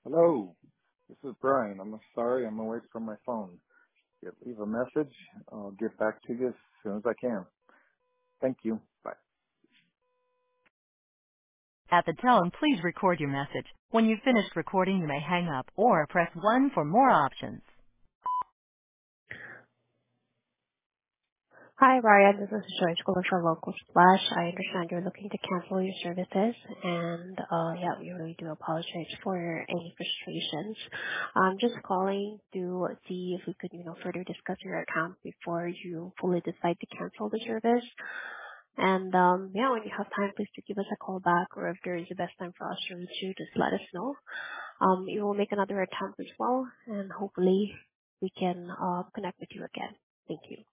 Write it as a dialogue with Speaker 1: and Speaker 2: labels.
Speaker 1: Hello, this is Brian. I'm sorry, I'm away from my phone. Leave a message. I'll get back to you as soon as I can. Thank you. Bye.
Speaker 2: At the tone, please record your message. When you've finished recording, you may hang up or press 1 for more options.
Speaker 3: Hi, Ryan. This is George calling from Local Splash. I understand you're looking to cancel your services, and yeah, we really do apologize for any frustrations. I'm just calling to see if we could, further discuss your account before you fully decide to cancel the service. And yeah, when you have time, please do give us a call back, or if there is the best time for us to reach you, just let us know. We will make another attempt as well, and hopefully we can connect with you again. Thank you.